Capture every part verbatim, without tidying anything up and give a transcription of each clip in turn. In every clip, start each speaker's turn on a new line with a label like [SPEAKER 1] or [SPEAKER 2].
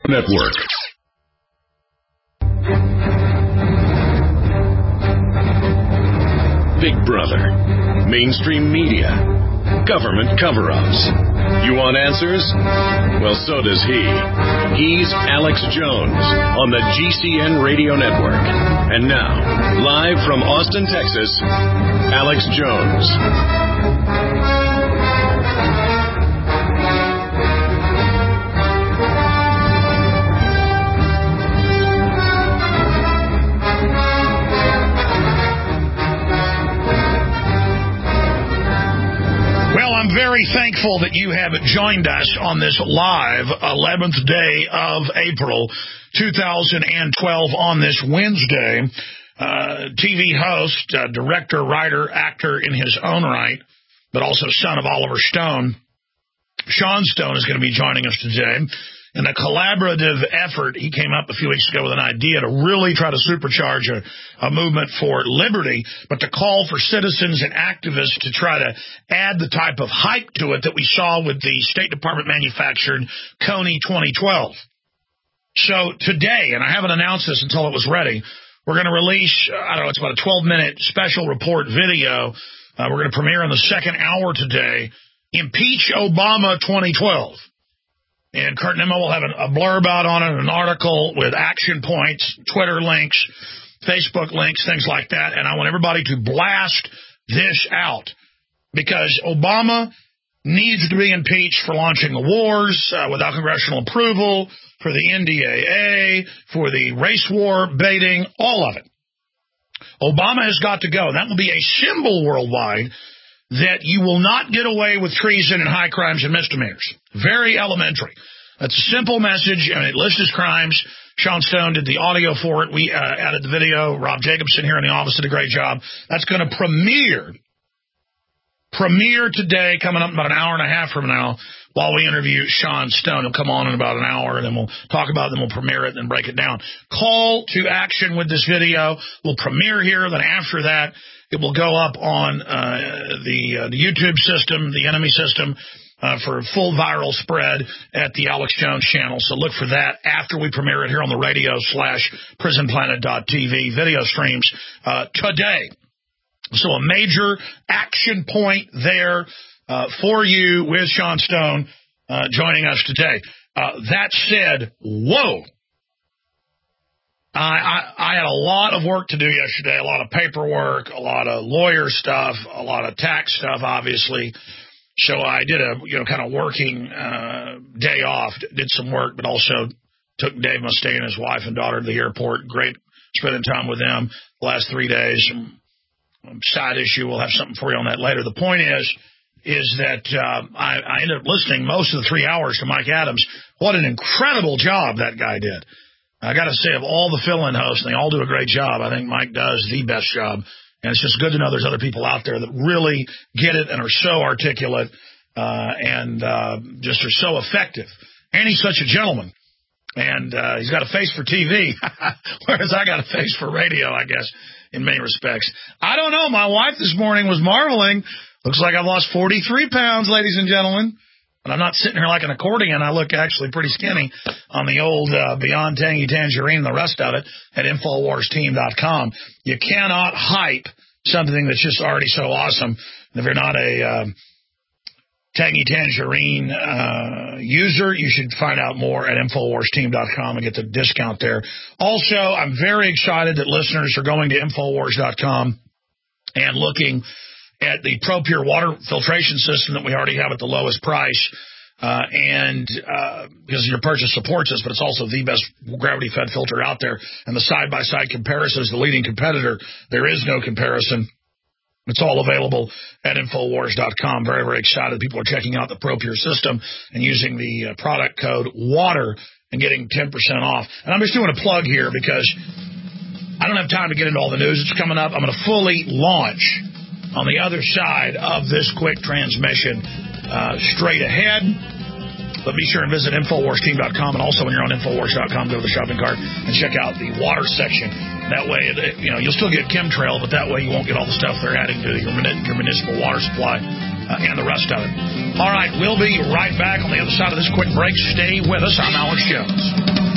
[SPEAKER 1] Network. Big Brother, mainstream media, government cover-ups. You want answers? Well, so does he. He's Alex Jones on the G C N Radio Network. And now, live from Austin, Texas, Alex Jones.
[SPEAKER 2] I'm very thankful that you have joined us on this live eleventh day of April two thousand twelve on this Wednesday. Uh, T V host, uh, director, writer, actor in his own right, but also son of Oliver Stone. Sean Stone is going to be joining us today. In a collaborative effort, he came up a few weeks ago with an idea to really try to supercharge a, a movement for liberty, but to call for citizens and activists to try to add the type of hype to it that we saw with the State Department manufactured Kony twenty twelve. So today, and I haven't announced this until it was ready, we're going to release, I don't know, it's about a twelve-minute special report video. Uh, we're going to premiere in the second hour today, Impeach Obama twenty twelve. And Kurt Nimmo will have a blurb out on it, an article with action points, Twitter links, Facebook links, things like that. And I want everybody to blast this out because Obama needs to be impeached for launching the wars uh, without congressional approval, for the N D A A, for the race war baiting, all of it. Obama has got to go. And that will be a symbol worldwide that you will not get away with treason and high crimes and misdemeanors. Very elementary. That's a simple message, and it lists his crimes. Sean Stone did the audio for it. We uh, added the video. Rob Jacobson here in the office did a great job. That's going to premiere, premiere today, coming up about an hour and a half from now, while we interview Sean Stone. He'll come on in about an hour, and then we'll talk about it, then we'll premiere it, and then break it down. Call to action with this video. We'll premiere here, then after that, it will go up on uh, the, uh, the YouTube system, the enemy system, uh, for full viral spread at the Alex Jones channel. So look for that after we premiere it here on the radio slash prison planet dot t v video streams uh, today. So a major action point there uh, for you with Sean Stone uh, joining us today. Uh, that said, whoa. I, I, I had a lot of work to do yesterday, a lot of paperwork, a lot of lawyer stuff, a lot of tax stuff, obviously. So I did a, you know, kind of working uh, day off, did some work, but also took Dave Mustaine and his wife and daughter to the airport. Great spending time with them the last three days. Um, side issue, we'll have something for you on that later. The point is, is that uh, I, I ended up listening most of the three hours to Mike Adams. What an incredible job that guy did. I got to say, of all the fill-in hosts, they all do a great job. I think Mike does the best job. And it's just good to know there's other people out there that really get it and are so articulate uh, and uh, just are so effective. And he's such a gentleman. And uh, he's got a face for T V, whereas I got a face for radio, I guess, in many respects. I don't know. My wife this morning was marveling. Looks like I've lost forty-three pounds, ladies and gentlemen. And I'm not sitting here like an accordion. I look actually pretty skinny on the old uh, Beyond Tangy Tangerine and the rest of it at Infowars Team dot com. You cannot hype something that's just already so awesome. If you're not a uh, Tangy Tangerine uh, user, you should find out more at Infowars Team dot com and get the discount there. Also, I'm very excited that listeners are going to Infowars dot com and looking at the ProPure water filtration system that we already have at the lowest price, uh, and uh, because your purchase supports us, but it's also the best gravity-fed filter out there. And the side-by-side comparison is the leading competitor. There is no comparison. It's all available at Infowars dot com. Very, very excited. People are checking out the ProPure system and using the uh, product code WATER and getting ten percent off. And I'm just doing a plug here because I don't have time to get into all the news. It's coming up. I'm going to fully launch on the other side of this quick transmission uh, straight ahead. But be sure and visit Infowars Team dot com, and also when you're on Infowars dot com, go to the shopping cart and check out the water section. That way, it, you know, you'll still get chemtrail, but that way you won't get all the stuff they're adding to your, your municipal water supply uh, and the rest of it. All right, we'll be right back on the other side of this quick break. Stay with us. I'm Alex Jones.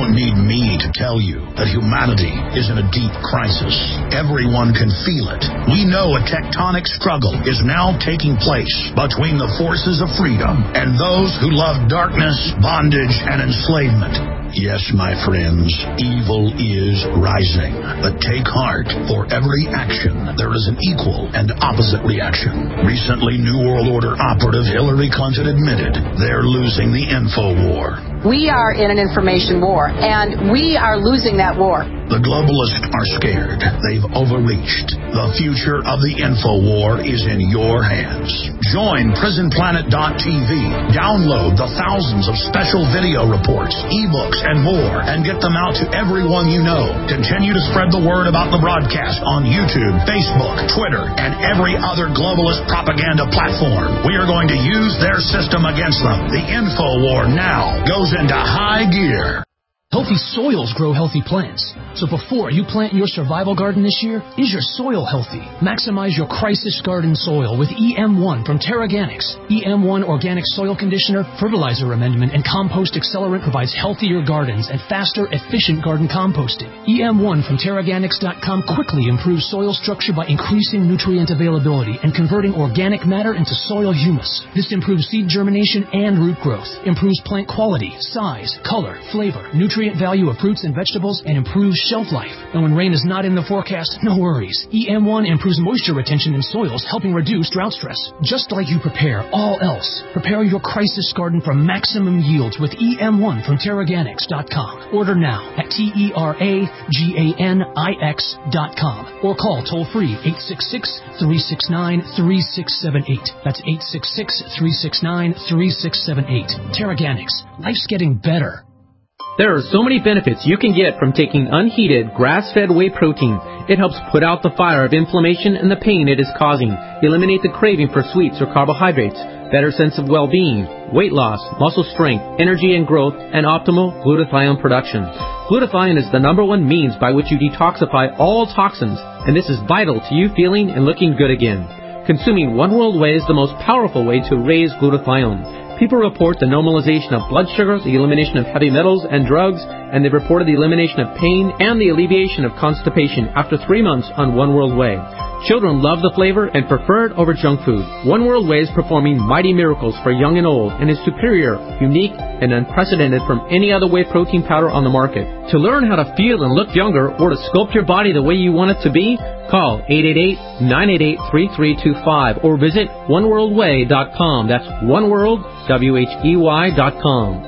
[SPEAKER 2] don't need me to tell you that humanity is in a deep crisis. Everyone can feel it. We know a tectonic struggle is now taking place between the forces of freedom and those who love darkness, bondage, and enslavement. Yes, my friends, evil is rising. But take heart. For every action, there is an equal and opposite reaction. Recently, New World Order operative Hillary Clinton admitted they're losing the info war.
[SPEAKER 3] We are in an information war, and we are losing that war.
[SPEAKER 2] The globalists are scared. They've overreached. The future of the info war is in your hands. Join prison planet dot t v. Download the thousands of special video reports, ebooks, and more, and get them out to everyone you know. Continue to spread the word about the broadcast on YouTube, Facebook, Twitter, and every other globalist propaganda platform. We are going to use their system against them. The info war now goes into high gear.
[SPEAKER 4] Healthy soils grow healthy plants. So before you plant your survival garden this year, is your soil healthy? Maximize your crisis garden soil with E M one from Terraganics. E M one Organic Soil Conditioner, Fertilizer Amendment, and Compost Accelerant provides healthier gardens and faster, efficient garden composting. E M one from Terraganics dot com quickly improves soil structure by increasing nutrient availability and converting organic matter into soil humus. This improves seed germination and root growth, improves plant quality, size, color, flavor, nutrient value of fruits and vegetables, and improves shelf life. And when rain is not in the forecast, no worries. E M one improves moisture retention in soils, helping reduce drought stress. Just like you prepare all else, prepare your crisis garden for maximum yields with E M one from Terraganics dot com. Order now at T E R A G A N I X dot com or call toll-free eight six six, three six nine, three six seven eight. That's eight six six, three six nine, three six seven eight. Terraganics. Life's getting better.
[SPEAKER 5] There are so many benefits you can get from taking unheated, grass-fed whey protein. It helps put out the fire of inflammation and the pain it is causing, eliminate the craving for sweets or carbohydrates, better sense of well-being, weight loss, muscle strength, energy and growth, and optimal glutathione production. Glutathione is the number one means by which you detoxify all toxins, and this is vital to you feeling and looking good again. Consuming One World Whey is the most powerful way to raise glutathione. People report the normalization of blood sugar, the elimination of heavy metals and drugs, and they reported the elimination of pain and the alleviation of constipation after three months on One World Whey. Children love the flavor and prefer it over junk food. One World Whey is performing mighty miracles for young and old and is superior, unique, and unprecedented from any other whey protein powder on the market. To learn how to feel and look younger or to sculpt your body the way you want it to be, call eight eight eight, nine eight eight, three three two five or visit one world whey dot com. That's oneworld, W H E Y dot com.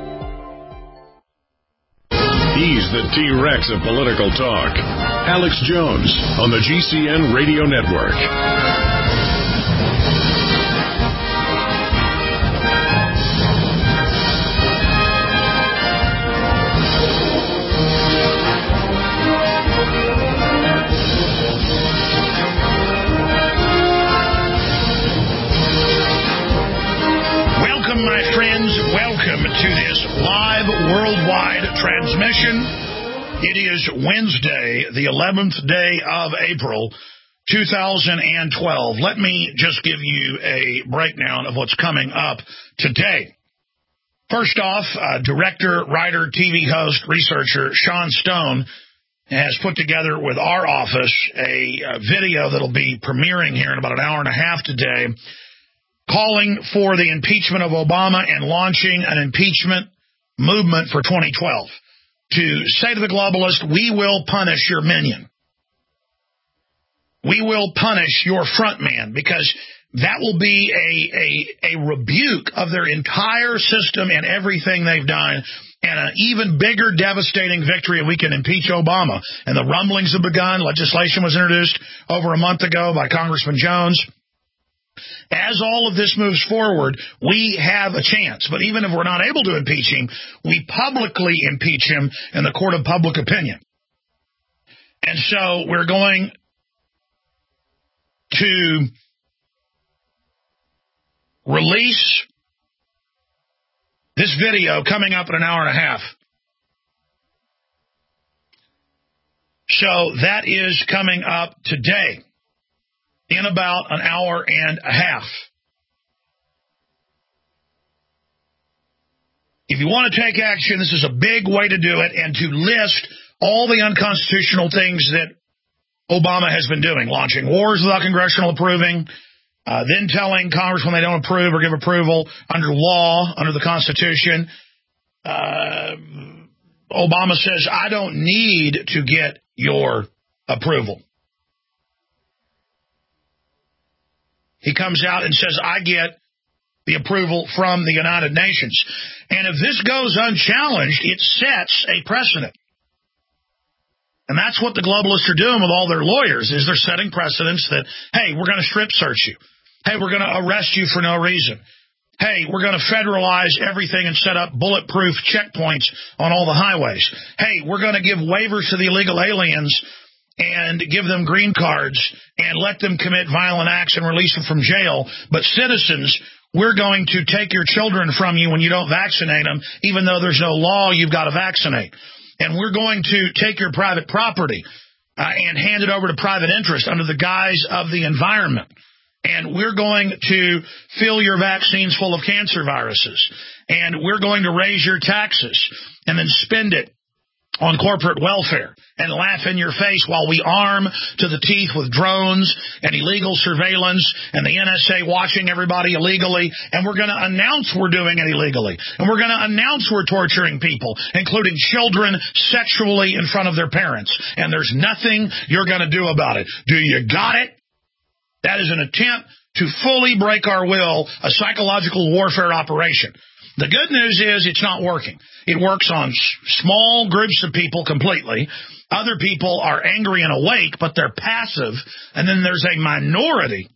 [SPEAKER 1] He's the T-Rex of political talk. Alex Jones on the G C N Radio Network.
[SPEAKER 2] Welcome, my friends. Welcome to this live worldwide transmission. It is Wednesday, the eleventh day of April, two thousand twelve. Let me just give you a breakdown of what's coming up today. First off, uh, director, writer, T V host, researcher Sean Stone has put together with our office a, a video that'll be premiering here in about an hour and a half today, calling for the impeachment of Obama and launching an impeachment movement for twenty twelve. To say to the globalist, we will punish your minion. We will punish your front man, because that will be a, a, a rebuke of their entire system and everything they've done, and an even bigger devastating victory if we can impeach Obama. And the rumblings have begun. Legislation was introduced over a month ago by Congressman Jones. As all of this moves forward, we have a chance. But even if we're not able to impeach him, we publicly impeach him in the court of public opinion. And so we're going to release this video coming up in an hour and a half. So that is coming up today, in about an hour and a half. If you want to take action, this is a big way to do it, and to list all the unconstitutional things that Obama has been doing, launching wars without congressional approving, uh, then telling Congress when they don't approve or give approval under law, under the Constitution. Uh, Obama says, I don't need to get your approval. He comes out and says, I get the approval from the United Nations. And if this goes unchallenged, it sets a precedent. And that's what the globalists are doing with all their lawyers, is they're setting precedents that, hey, we're going to strip search you. Hey, we're going to arrest you for no reason. Hey, we're going to federalize everything and set up bulletproof checkpoints on all the highways. Hey, we're going to give waivers to the illegal aliens and give them green cards and let them commit violent acts and release them from jail. But citizens, we're going to take your children from you when you don't vaccinate them, even though there's no law you've got to vaccinate. And we're going to take your private property uh, and hand it over to private interest under the guise of the environment. And we're going to fill your vaccines full of cancer viruses. And we're going to raise your taxes and then spend it on corporate welfare and laugh in your face while we arm to the teeth with drones and illegal surveillance and the N S A watching everybody illegally. And we're going to announce we're doing it illegally. And we're going to announce we're torturing people, including children, sexually in front of their parents. And there's nothing you're going to do about it. Do you got it? That is an attempt to fully break our will, a psychological warfare operation. The good news is it's not working. It works on small groups of people completely. Other people are angry and awake, but they're passive. And then there's a minority.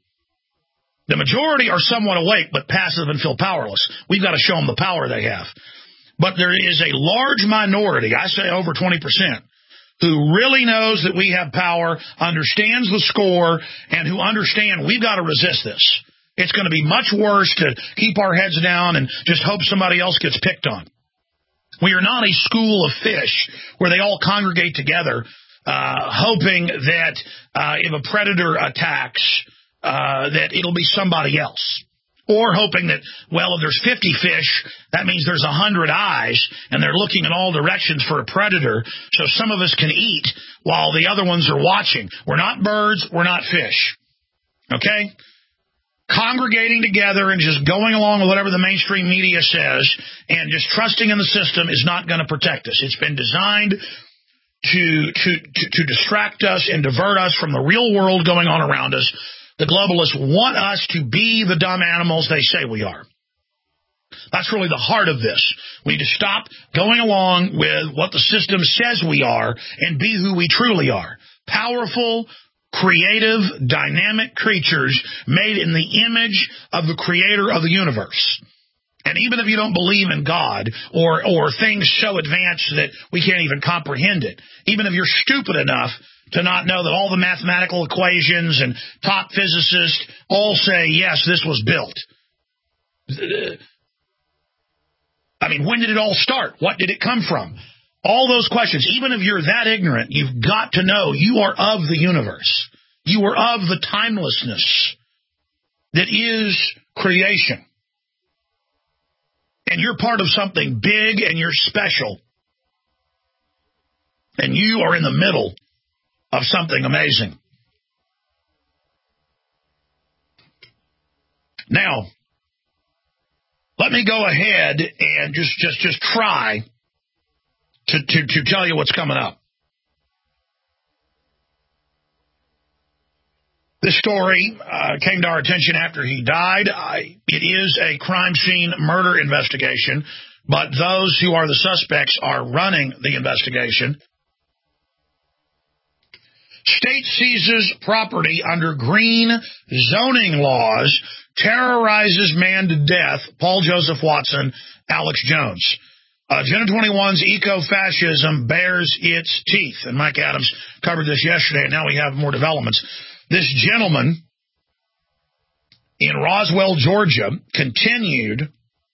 [SPEAKER 2] The majority are somewhat awake, but passive and feel powerless. We've got to show them the power they have. But there is a large minority, I say over twenty percent, who really knows that we have power, understands the score, and who understand we've got to resist this. It's going to be much worse to keep our heads down and just hope somebody else gets picked on. We are not a school of fish where they all congregate together, uh, hoping that uh, if a predator attacks, uh, that it'll be somebody else. Or hoping that, well, if there's fifty fish, that means there's one hundred eyes, and they're looking in all directions for a predator, so some of us can eat while the other ones are watching. We're not birds, we're not fish. Okay? Congregating together and just going along with whatever the mainstream media says and just trusting in the system is not going to protect us. It's been designed to, to, to, to distract us and divert us from the real world going on around us. The globalists want us to be the dumb animals they say we are. That's really the heart of this. We need to stop going along with what the system says we are and be who we truly are. Powerful, creative, dynamic creatures made in the image of the creator of the universe. And even if you don't believe in God or or things so advanced that we can't even comprehend it, even if you're stupid enough to not know that all the mathematical equations and top physicists all say, yes, this was built. I mean, when did it all start? What did it come from? All those questions, even if you're that ignorant, you've got to know you are of the universe. You are of the timelessness that is creation. And you're part of something big and you're special. And you are in the middle of something amazing. Now, let me go ahead and just, just, just try To, to, to tell you what's coming up. This story uh, came to our attention after he died. I, it is a crime scene murder investigation, but those who are the suspects are running the investigation. State seizes property under green zoning laws, terrorizes man to death, Paul Joseph Watson, Alex Jones. Agenda twenty-one's eco-fascism bears its teeth. And Mike Adams covered this yesterday, and now we have more developments. This gentleman in Roswell, Georgia, continued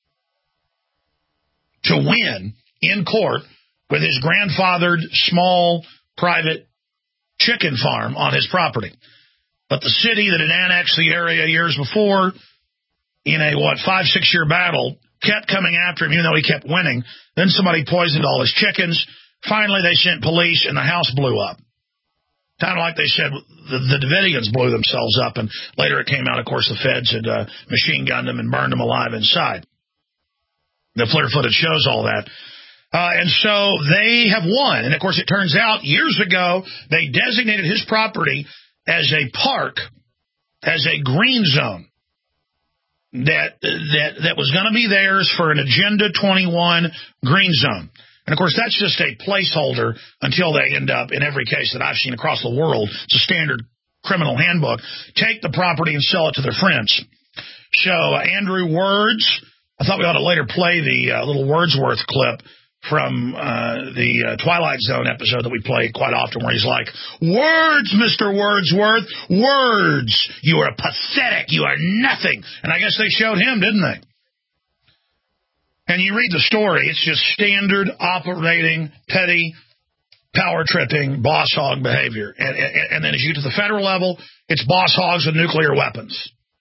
[SPEAKER 2] to win in court with his grandfathered small private chicken farm on his property. But the city that had annexed the area years before, in a, what, five, six-year battle, kept coming after him, even though he kept winning. Then somebody poisoned all his chickens. Finally, they sent police, and the house blew up. Kind of like they said, the, the Davidians blew themselves up, and later it came out, of course, the feds had uh, machine gunned them and burned them alive inside. The FLIR footage shows all that. Uh, and so they have won. And, of course, it turns out years ago they designated his property as a park, as a green zone that that, that was going to be theirs for an Agenda twenty-one green zone. And, of course, that's just a placeholder until they end up, in every case that I've seen across the world, it's a standard criminal handbook, take the property and sell it to their friends. So uh, Andrew Words, I thought we ought to later play the uh, little Wordsworth clip from uh, the uh, Twilight Zone episode that we play quite often where he's like, words, Mister Wordsworth, words. You are pathetic. You are nothing. And I guess they showed him, didn't they? And you read the story, it's just standard operating, petty, power-tripping, boss hog behavior. And, and, and then as you get to the federal level, it's boss hogs with nuclear weapons.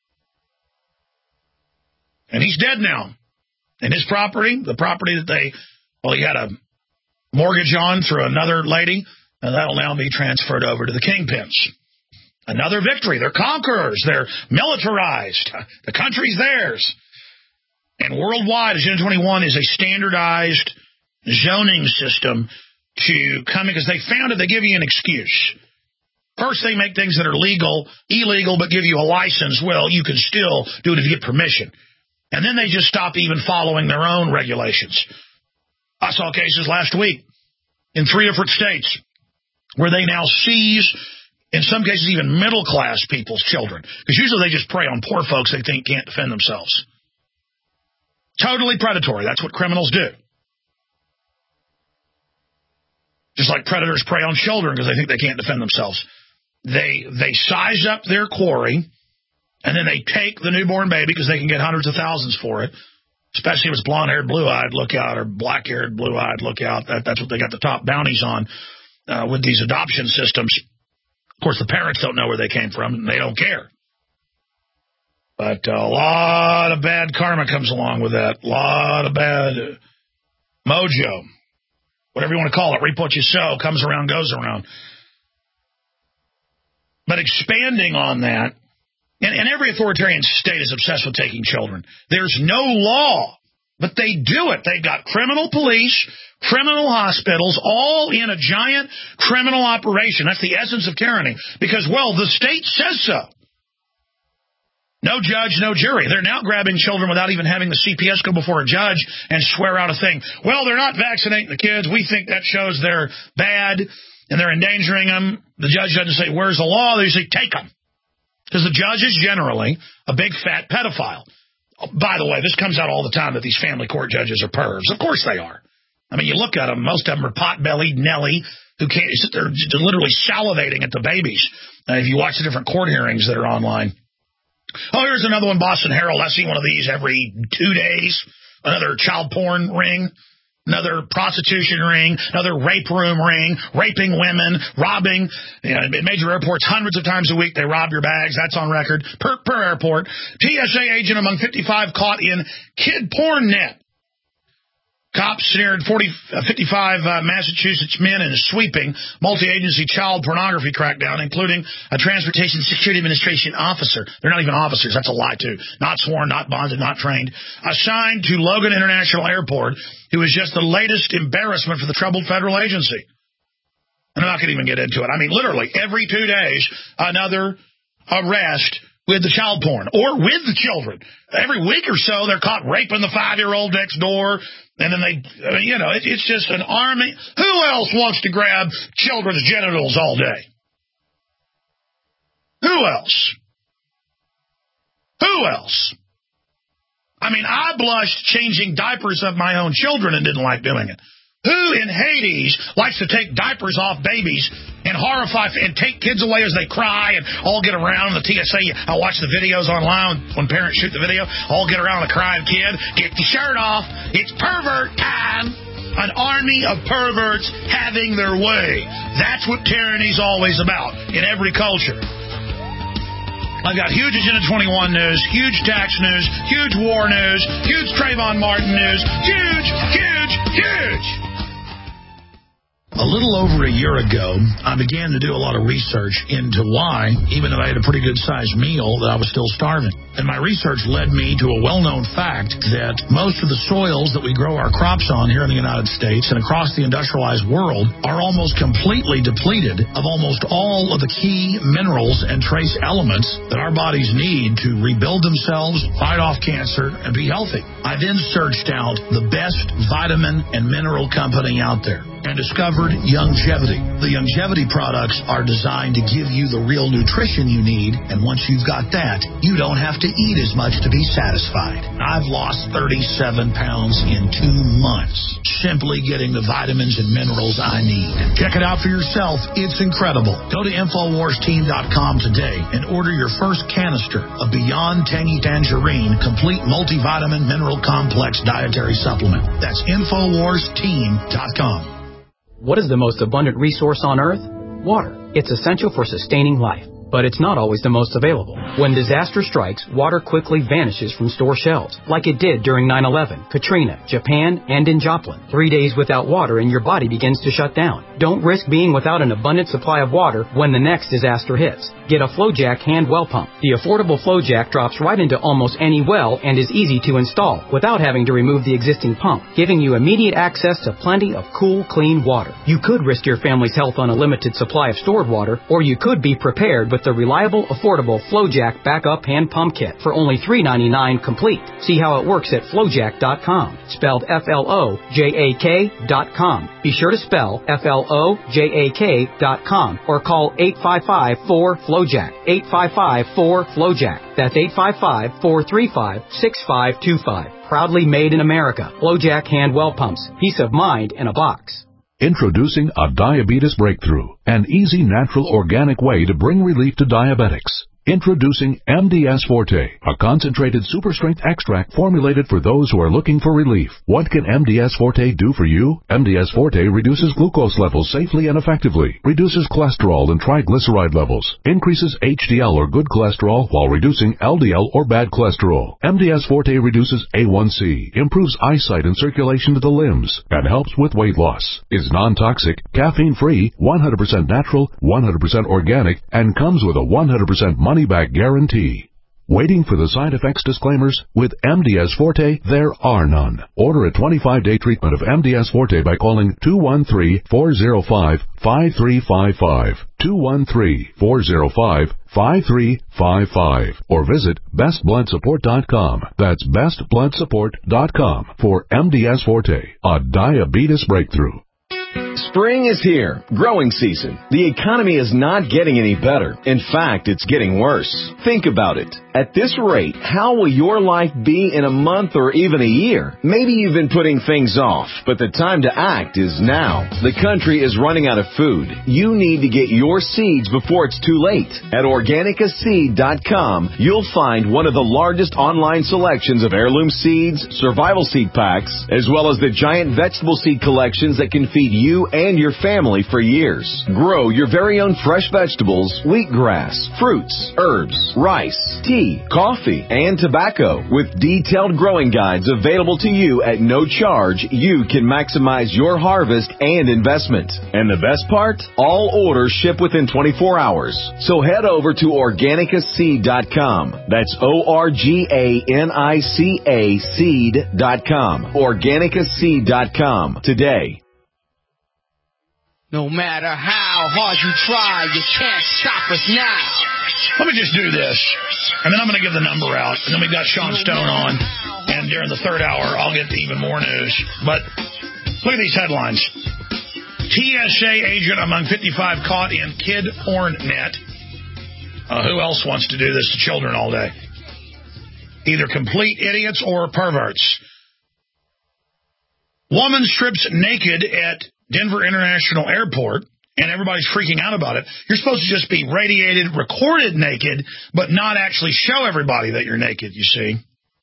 [SPEAKER 2] And he's dead now. And his property, the property that they, well, he had a mortgage on through another lady, and that'll now be transferred over to the kingpins. Another victory. They're conquerors. They're militarized. The country's theirs. And worldwide, Agenda twenty-one is a standardized zoning system to come in, because they found it, they give you an excuse. First, they make things that are legal, illegal, but give you a license. Well, you can still do it if you get permission. And then they just stop even following their own regulations. I saw cases last week in three different states where they now seize, in some cases, even middle-class people's children. Because usually they just prey on poor folks they think can't defend themselves. Totally predatory. That's what criminals do. Just like predators prey on children because they think they can't defend themselves. They they size up their quarry, and then they take the newborn baby because they can get hundreds of thousands for it. Especially if it's blonde-haired, blue-eyed, look out, or black-haired, blue-eyed, look out. That, that's what they got the top bounties on uh, with these adoption systems. Of course, the parents don't know where they came from, and they don't care. But a lot of bad karma comes along with that. A lot of bad mojo. Whatever you want to call it. Reap what you sow. Comes around, goes around. But expanding on that, and, and every authoritarian state is obsessed with taking children. There's no law, but they do it. They've got criminal police, criminal hospitals, all in a giant criminal operation. That's the essence of tyranny. Because, well, the state says so. No judge, no jury. They're now grabbing children without even having the C P S go before a judge and swear out a thing. Well, they're not vaccinating the kids. We think that shows they're bad and they're endangering them. The judge doesn't say, where's the law? They say, take them. Because the judge is generally a big fat pedophile. By the way, this comes out all the time that these family court judges are pervs. Of course they are. I mean, you look at them, most of them are pot-bellied Nelly who can't sit there literally salivating at the babies. Uh, if you watch the different court hearings that are online. Oh, here's another one, Boston Herald. I see one of these every two days. Another child porn ring, another prostitution ring, another rape room ring, raping women, robbing. You know, in major airports, hundreds of times a week, they rob your bags. That's on record per, per airport. T S A agent among fifty-five caught in kid porn net. Cops snared forty, uh, fifty-five uh, Massachusetts men in a sweeping multi-agency child pornography crackdown, including a Transportation Security Administration officer. They're not even officers. That's a lie, too. Not sworn, not bonded, not trained. Assigned to Logan International Airport, who is just the latest embarrassment for the troubled federal agency. And I'm not going to even get into it. I mean, literally, every two days, another arrest with the child porn or with the children. Every week or so, they're caught raping the five-year-old next door. And then they, I mean, you know, it, it's just an army. Who else wants to grab children's genitals all day? Who else? Who else? I mean, I blushed changing diapers of my own children and didn't like doing it. Who in Hades likes to take diapers off babies and horrify and take kids away as they cry and all get around the T S A? I watch the videos online when parents shoot the video. All get around the crying kid. Get the shirt off. It's pervert time. An army of perverts having their way. That's what tyranny's always about in every culture. I've got huge Agenda twenty-one news, huge tax news, huge war news, huge Trayvon Martin news, huge, huge, huge. A little over a year ago, I began to do a lot of research into why, even though I had a pretty good-sized meal, that I was still starving. And my research led me to a well-known fact that most of the soils that we grow our crops on here in the United States and across the industrialized world are almost completely depleted of almost all of the key minerals and trace elements that our bodies need to rebuild themselves, fight off cancer, and be healthy. I then searched out the best vitamin and mineral company out there and discovered Youngevity. The Youngevity products are designed to give you the real nutrition you need, and once you've got that, you don't have to eat as much to be satisfied. I've lost thirty-seven pounds in two months, simply getting the vitamins and minerals I need. Check it out for yourself. It's incredible. Go to Infowars Team dot com today and order your first canister of Beyond Tangy Tangerine Complete Multivitamin Mineral Complex Dietary Supplement. That's Infowars Team dot com.
[SPEAKER 6] What is the most abundant resource on Earth? Water. It's essential for sustaining life, but it's not always the most available. When disaster strikes, water quickly vanishes from store shelves, like it did during nine eleven, Katrina, Japan, and in Joplin. Three days without water and your body begins to shut down. Don't risk being without an abundant supply of water when the next disaster hits. Get a FlowJack hand well pump. The affordable FlowJack drops right into almost any well and is easy to install without having to remove the existing pump, giving you immediate access to plenty of cool, clean water. You could risk your family's health on a limited supply of stored water, or you could be prepared with the reliable, affordable FlowJack Backup Hand Pump Kit for only three ninety-nine complete. See how it works at FlowJack dot com, spelled F L O J A K dot com. Be sure to spell F L O J A K dot com or call eight five five, four, FlowJack, eight five five, four, FlowJack. That's eight five five, four three five, six five two five. Proudly made in America. FlowJack Hand Well Pumps. Peace of mind in a box.
[SPEAKER 7] Introducing a diabetes breakthrough, an easy, natural, organic way to bring relief to diabetics. Introducing M D S Forte, a concentrated super-strength extract formulated for those who are looking for relief. What can M D S Forte do for you? M D S Forte reduces glucose levels safely and effectively, reduces cholesterol and triglyceride levels, increases H D L or good cholesterol while reducing L D L or bad cholesterol. M D S Forte reduces A one C, improves eyesight and circulation to the limbs, and helps with weight loss. Is non-toxic, caffeine-free, one hundred percent natural, one hundred percent organic, and comes with a one hundred percent money-back guarantee. Waiting for the side effects disclaimers? With M D S Forte, there are none. Order a twenty-five day treatment of M D S Forte by calling two one three, four zero five, five three five five, two one three, four zero five, five three five five, or visit best blood support dot com. That's best blood support dot com for M D S Forte, a diabetes breakthrough.
[SPEAKER 8] Spring is here. Growing season. The economy is not getting any better. In fact, it's getting worse. Think about it. At this rate, how will your life be in a month or even a year? Maybe you've been putting things off, but the time to act is now. The country is running out of food. You need to get your seeds before it's too late. At Organica Seed dot com, you'll find one of the largest online selections of heirloom seeds, survival seed packs, as well as the giant vegetable seed collections that can feed you and your family for years. Grow your very own fresh vegetables, wheatgrass, fruits, herbs, rice, tea, coffee, and tobacco. With detailed growing guides available to you at no charge, you can maximize your harvest and investment. And the best part? All orders ship within twenty-four hours. So head over to Organica Seed dot com. That's O R G A N I C A seed dot com. Organica Seed dot com today.
[SPEAKER 9] No matter how hard you try, you can't stop us now.
[SPEAKER 2] Let me just do this, and then I'm going to give the number out, and then we've got Sean Stone on, and during the third hour, I'll get even more news. But look at these headlines. T S A agent among fifty-five caught in kid porn net. Uh, who else wants to do this to children all day? Either complete idiots or perverts. Woman strips naked at Denver International Airport, and everybody's freaking out about it. You're supposed to just be radiated, recorded naked, but not actually show everybody that you're naked, you see.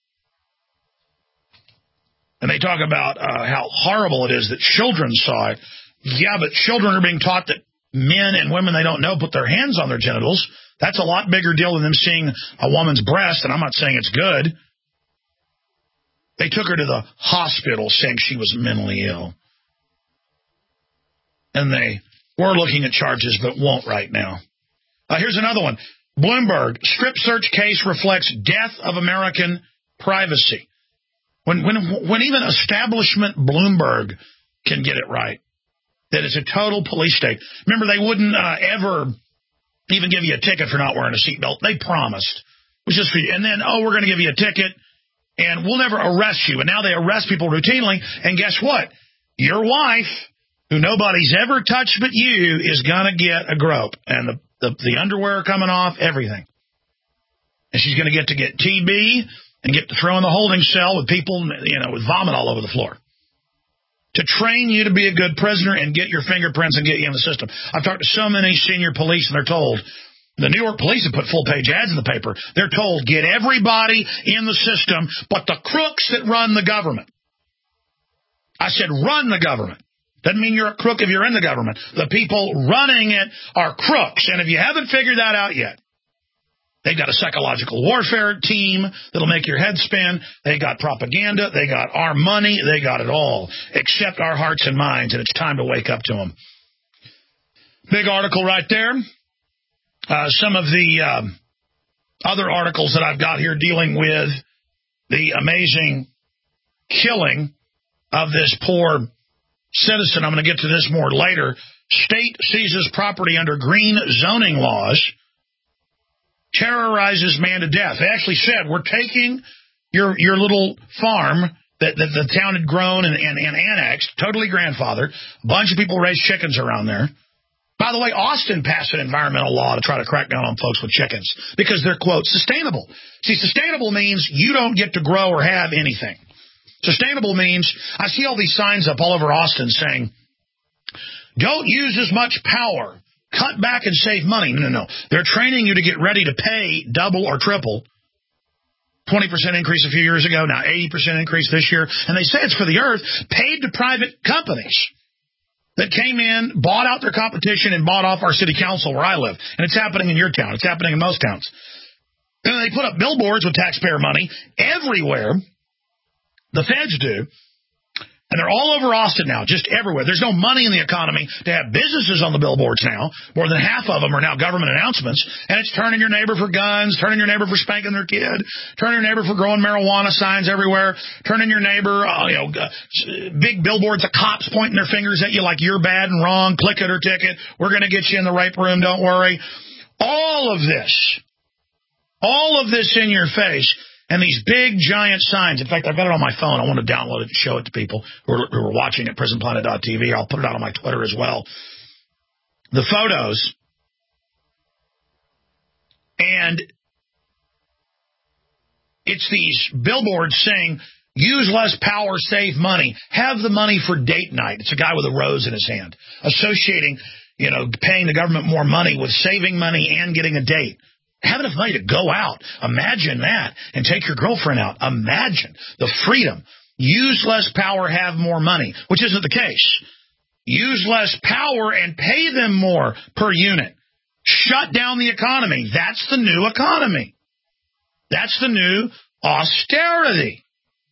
[SPEAKER 2] And they talk about uh, how horrible it is that children saw it. Yeah, but children are being taught that men and women they don't know put their hands on their genitals. That's a lot bigger deal than them seeing a woman's breast, and I'm not saying it's good. They took her to the hospital saying she was mentally ill. And they were looking at charges, but won't right now. Uh, here's another one. Bloomberg, strip search case reflects death of American privacy. When, when, when even establishment Bloomberg can get it right, that it's a total police state. Remember, they wouldn't uh, ever even give you a ticket for not wearing a seatbelt. They promised. It was just for you. And then, oh, we're going to give you a ticket, and we'll never arrest you. And now they arrest people routinely. And guess what? Your wife, who nobody's ever touched but you, is going to get a grope. And the, the, the underwear coming off, everything. And she's going to get to get T B and get to throw in the holding cell with people, you know, with vomit all over the floor. To train you to be a good prisoner and get your fingerprints and get you in the system. I've talked to so many senior police, and they're told, the New York police have put full-page ads in the paper. They're told, get everybody in the system but the crooks that run the government. I said run the government. Doesn't mean you're a crook if you're in the government. The people running it are crooks. And if you haven't figured that out yet, they've got a psychological warfare team that'll make your head spin. They got propaganda. They got our money. They got it all, except our hearts and minds, and it's time to wake up to them. Big article right there. Uh, some of the um, other articles that I've got here dealing with the amazing killing of this poor citizen. I'm going to get to this more later. State seizes property under green zoning laws. Terrorizes man to death. They actually said, we're taking your your little farm that, that the town had grown and, and, and annexed, totally grandfathered. A bunch of people raised chickens around there. By the way, Austin passed an environmental law to try to crack down on folks with chickens because they're, quote, sustainable. See, sustainable means you don't get to grow or have anything. Sustainable means, I see all these signs up all over Austin saying, don't use as much power. Cut back and save money. No, no, no. They're training you to get ready to pay double or triple. twenty percent increase a few years ago, now eighty percent increase this year. And they say it's for the earth, paid to private companies that came in, bought out their competition, and bought off our city council where I live. And it's happening in your town. It's happening in most towns. And they put up billboards with taxpayer money everywhere. The feds do. And they're all over Austin now, just everywhere. There's no money in the economy to have businesses on the billboards now. More than half of them are now government announcements. And it's turning your neighbor for guns, turning your neighbor for spanking their kid, turning your neighbor for growing marijuana signs everywhere, turning your neighbor, uh, you know, uh, big billboards of cops pointing their fingers at you like you're bad and wrong, click it or ticket. We're going to get you in the rape room, don't worry. All of this, all of this in your face. And these big, giant signs. In fact, I've got it on my phone. I want to download it and show it to people who are, who are watching at prison planet dot t v. I'll put it out on my Twitter as well. The photos. And it's these billboards saying, use less power, save money. Have the money for date night. It's a guy with a rose in his hand. Associating, you know, paying the government more money with saving money and getting a date. Have enough money to go out. Imagine that. And take your girlfriend out. Imagine the freedom. Use less power, have more money, which isn't the case. Use less power and pay them more per unit. Shut down the economy. That's the new economy. That's the new austerity.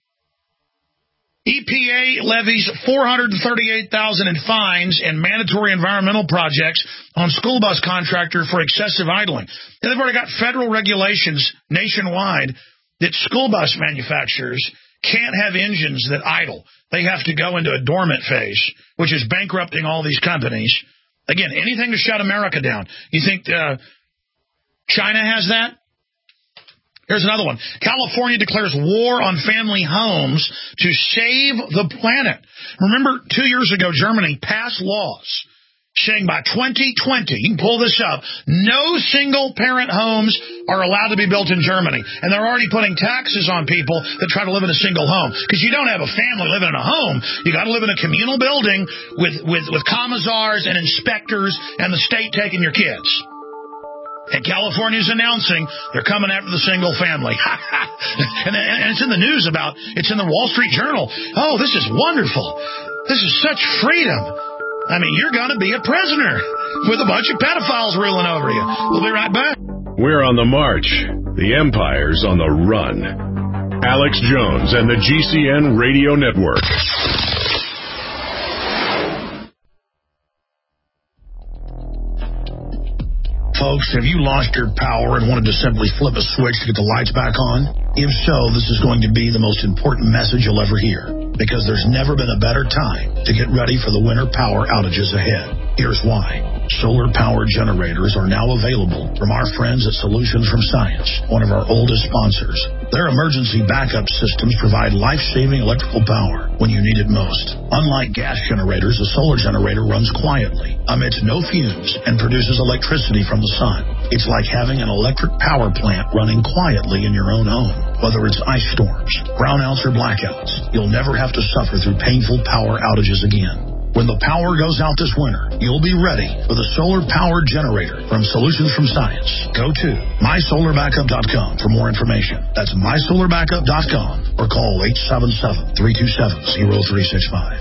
[SPEAKER 2] E P A levies four hundred thirty-eight thousand dollars in fines and mandatory environmental projects on school bus contractor for excessive idling. And they've already got federal regulations nationwide that school bus manufacturers can't have engines that idle. They have to go into a dormant phase, which is bankrupting all these companies. Again, anything to shut America down. You think uh, China has that? Here's another one. California declares war on family homes to save the planet. Remember, two years ago, Germany passed laws saying by twenty twenty, you can pull this up, no single-parent homes are allowed to be built in Germany. And they're already putting taxes on people that try to live in a single home. Because you don't have a family living in a home. You got to live in a communal building with, with, with commissars and inspectors and the state taking your kids. And California's announcing they're coming after the single family. and, and it's in the news about, it's in the Wall Street Journal. Oh, this is wonderful. This is such freedom. I mean, you're going to be a prisoner with a bunch of pedophiles ruling over you. We'll be right back.
[SPEAKER 1] We're on the march. The empire's on the run. Alex Jones and the G C N Radio Network.
[SPEAKER 2] Folks, have you lost your power and wanted to simply flip a switch to get the lights back on? If so, this is going to be the most important message you'll ever hear, because there's never been a better time to get ready for the winter power outages ahead. Here's why. Solar power generators are now available from our friends at Solutions from Science, one of our oldest sponsors. Their emergency backup systems provide life-saving electrical power when you need it most. Unlike gas generators, a solar generator runs quietly, emits no fumes, and produces electricity from the sun. It's like having an electric power plant running quietly in your own home. Whether it's ice storms, brownouts, or blackouts, you'll never have to suffer through painful power outages again. When the power goes out this winter, you'll be ready for the solar-powered generator from Solutions from Science. Go to my solar backup dot com for more information. That's my solar backup dot com or call eight seven seven, three two seven, zero three six five.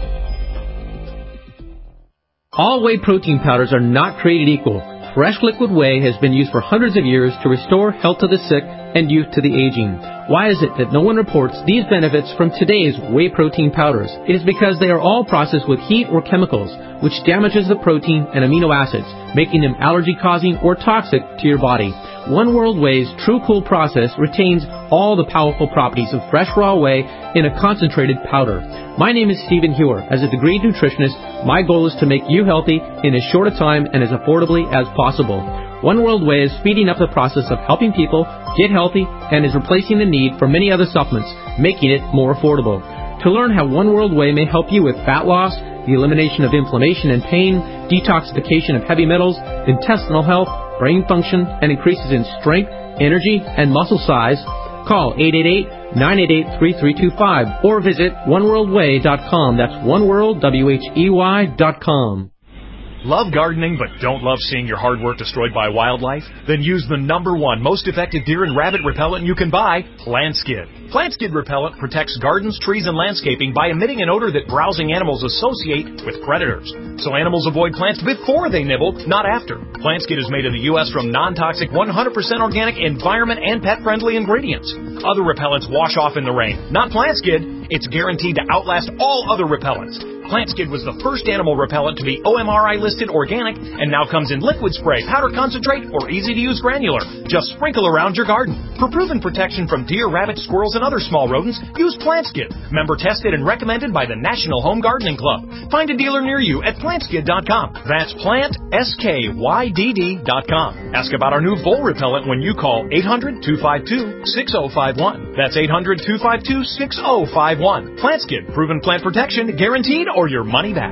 [SPEAKER 5] All whey protein powders are not created equal. Fresh liquid whey has been used for hundreds of years to restore health to the sick and youth to the aging. Why is it that no one reports these benefits from today's whey protein powders? It is because they are all processed with heat or chemicals, which damages the protein and amino acids, making them allergy-causing or toxic to your body. One World Whey's True Cool process retains all the powerful properties of fresh raw whey in a concentrated powder. My name is Stephen Hewer. As a degreed nutritionist, my goal is to make you healthy in as short a time and as affordably as possible. One World Whey is speeding up the process of helping people get healthy and is replacing the need for many other supplements, making it more affordable. To learn how One World Whey may help you with fat loss, the elimination of inflammation and pain, detoxification of heavy metals, intestinal health, brain function, and increases in strength, energy, and muscle size, call eight eight eight, nine eight eight, three three two five or visit one world whey dot com. That's oneworld, W H E Y dot com.
[SPEAKER 10] Love gardening but don't love seeing your hard work destroyed by wildlife? Then use the number one most effective deer and rabbit repellent you can buy, PlantSkid. PlantSkid repellent protects gardens, trees, and landscaping by emitting an odor that browsing animals associate with predators. So animals avoid plants before they nibble, not after. PlantSkid is made in the U S from non-toxic, one hundred percent organic, environment, and pet-friendly ingredients. Other repellents wash off in the rain. Not PlantSkid. It's guaranteed to outlast all other repellents. PlantSkid was the first animal repellent to be O M R I listed organic and now comes in liquid spray, powder concentrate, or easy-to-use granular. Just sprinkle around your garden. For proven protection from deer, rabbits, squirrels, and other small rodents, use PlantSkid. Member tested and recommended by the National Home Gardening Club. Find a dealer near you at plant skid dot com. That's plant, S K Y D D dot com. Ask about our new vole repellent when you call eight hundred, two five two, six oh five one. That's eight hundred, two five two, six oh five one. PlantSkid, proven plant protection, guaranteed or your money back.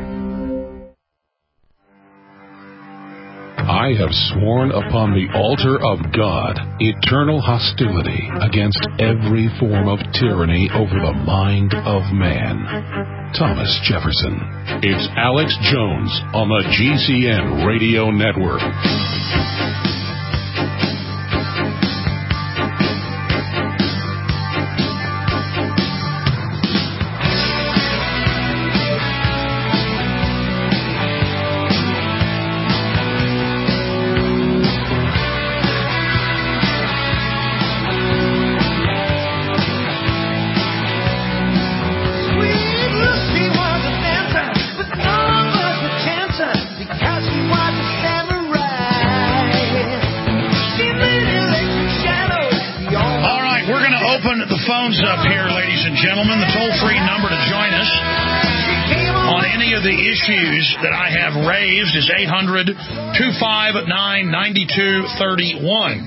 [SPEAKER 7] I have sworn upon the altar of God eternal hostility against every form of tyranny over the mind of man. Thomas Jefferson. It's Alex Jones on the G C N Radio Network.
[SPEAKER 2] Up here, ladies and gentlemen, the toll-free number to join us on any of the issues that I have raised is eight hundred, two five nine, nine two three one.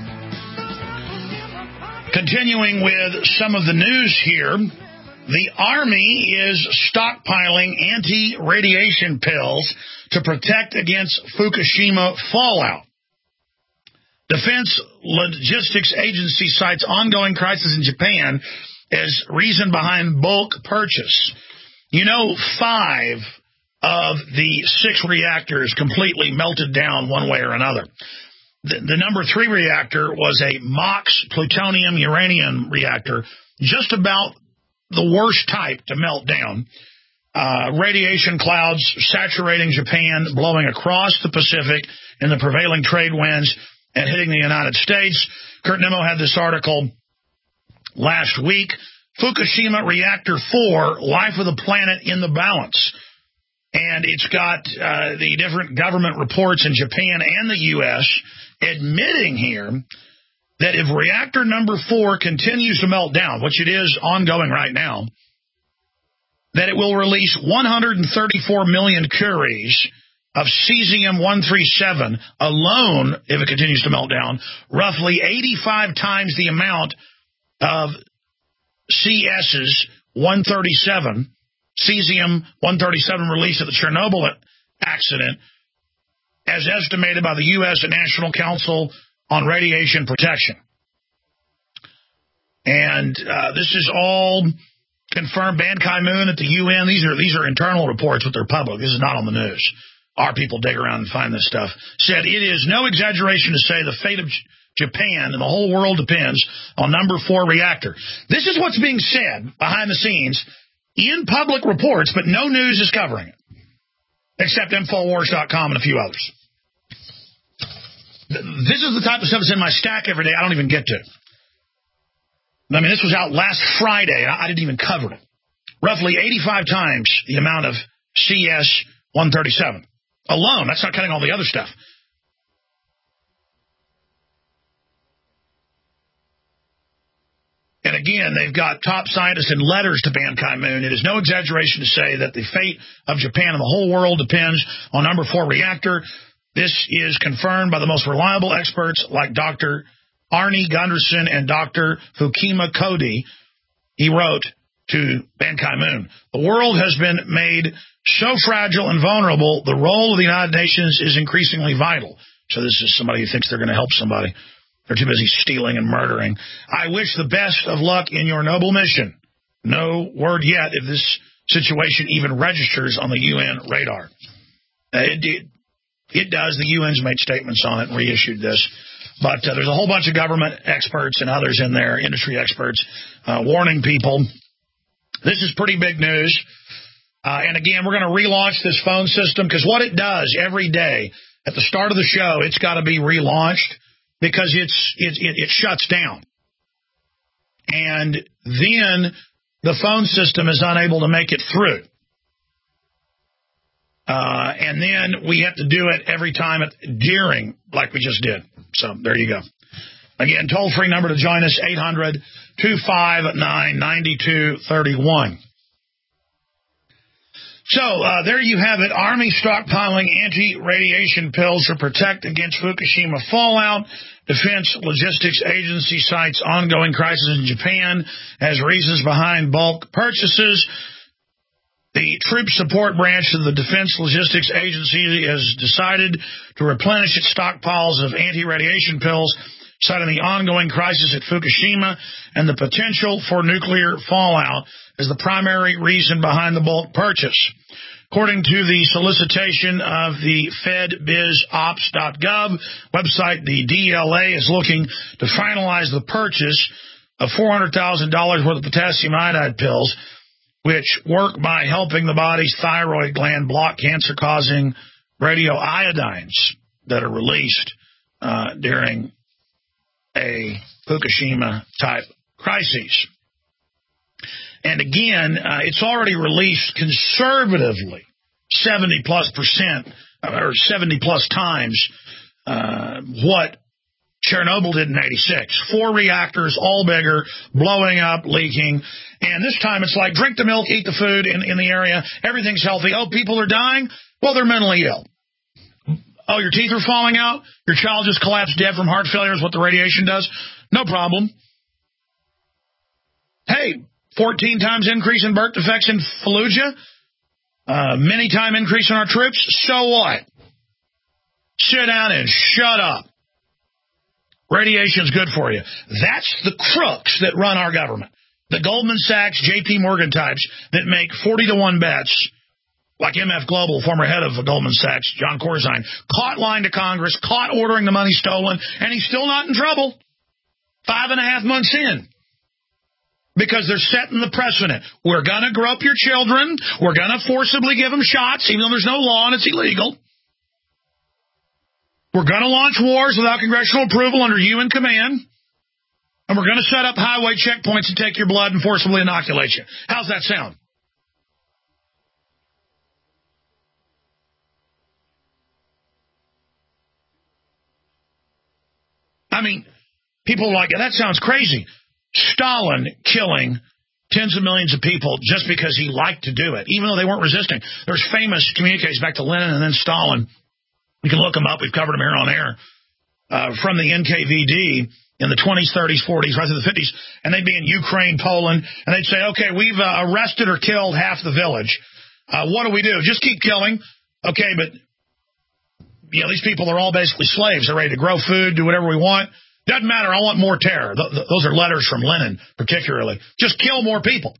[SPEAKER 2] Continuing with some of the news here, the Army is stockpiling anti-radiation pills to protect against Fukushima fallout. Defense Logistics Agency cites ongoing crisis in Japan as reason behind bulk purchase. You know, five of the six reactors completely melted down one way or another. The, the number three reactor was a MOX plutonium-uranium reactor, just about the worst type to melt down. uh, radiation clouds saturating Japan, blowing across the Pacific in the prevailing trade winds and hitting the United States. Kurt Nimmo had this article last week. Fukushima Reactor four, life of the planet in the balance. And it's got uh, the different government reports in Japan and the U S admitting here that if reactor number four continues to melt down, which it is ongoing right now, that it will release one hundred thirty-four million curies of cesium one thirty-seven alone, if it continues to melt down, roughly eighty-five times the amount of C S's one thirty-seven, cesium one thirty-seven released at the Chernobyl accident, as estimated by the U S National Council on Radiation Protection. And uh, this is all confirmed. Ban Ki-moon at the U N. These are these are internal reports, but they're public. This is not on the news. Our people dig around and find this stuff. Said it is no exaggeration to say the fate of J- Japan and the whole world depends on number four reactor. This is what's being said behind the scenes in public reports, but no news is covering it, except Infowars dot com and a few others. This is the type of stuff that's in my stack every day I don't even get to. I mean, this was out last Friday. I didn't even cover it. Roughly eighty-five times the amount of C S one thirty-seven alone. That's not counting all the other stuff. And again, they've got top scientists in letters to Ban Ki-moon. It is no exaggeration to say that the fate of Japan and the whole world depends on number four reactor. This is confirmed by the most reliable experts like Doctor Arnie Gunderson and Doctor Fukima Cody. He wrote to Ban Ki-moon, the world has been made so fragile and vulnerable, the role of the United Nations is increasingly vital. So this is somebody who thinks they're going to help somebody. They're too busy stealing and murdering. I wish the best of luck in your noble mission. No word yet if this situation even registers on the U N radar. Uh, it, it, it does. The U N's made statements on it and reissued this. But uh, there's a whole bunch of government experts and others in there, industry experts, uh, warning people. This is pretty big news. Uh, and again, we're going to relaunch this phone system because what it does every day at the start of the show, it's got to be relaunched because it's it, it, it shuts down. And then the phone system is unable to make it through. Uh, and then we have to do it every time at, during, like we just did. So there you go. Again, toll-free number to join us, eight hundred, two five nine, nine two three one. So uh, there you have it. Army stockpiling anti-radiation pills to protect against Fukushima fallout. Defense Logistics Agency cites ongoing crisis in Japan as reasons behind bulk purchases. The Troop Support Branch of the Defense Logistics Agency has decided to replenish its stockpiles of anti-radiation pills, citing the ongoing crisis at Fukushima and the potential for nuclear fallout as the primary reason behind the bulk purchase. According to the solicitation of the fed biz ops dot gov website, the D L A is looking to finalize the purchase of four hundred thousand dollars worth of potassium iodide pills, which work by helping the body's thyroid gland block cancer-causing radioiodines that are released uh, during a Fukushima-type crisis. And again, uh, it's already released conservatively seventy plus percent or seventy plus times uh, what Chernobyl did in eighty-six. Four reactors, all bigger, blowing up, leaking. And this time it's like drink the milk, eat the food in, in the area. Everything's healthy. Oh, people are dying? Well, they're mentally ill. Oh, your teeth are falling out? Your child just collapsed dead from heart failure is what the radiation does? No problem. Hey, fourteen times increase in birth defects in Fallujah, uh, many time increase in our troops. So what? Sit down and shut up. Radiation's good for you. That's the crooks that run our government. The Goldman Sachs, J P Morgan types that make forty to one bets, like M F Global, former head of Goldman Sachs, John Corzine, caught lying to Congress, caught ordering the money stolen, and he's still not in trouble. Five and a half months in. because they're setting the precedent. We're going to grow up your children. We're going to forcibly give them shots, even though there's no law and it's illegal. We're going to launch wars without congressional approval under U N command. And we're going to set up highway checkpoints and take your blood and forcibly inoculate you. How's that sound? I mean, people are like, that sounds crazy. Stalin killing tens of millions of people just because he liked to do it, even though they weren't resisting. There's famous communiques back to Lenin and then Stalin. You can look them up. We've covered them here on air. Uh, from the N K V D in the twenties, thirties, forties, right through the fifties. And they'd be in Ukraine, Poland. And they'd say, okay, we've uh, arrested or killed half the village. Uh, what do we do? Just keep killing. Okay, but you know, these people are all basically slaves. They're ready to grow food, do whatever we want. Doesn't matter. I want more terror. Th- th- those are letters from Lenin, particularly. Just kill more people.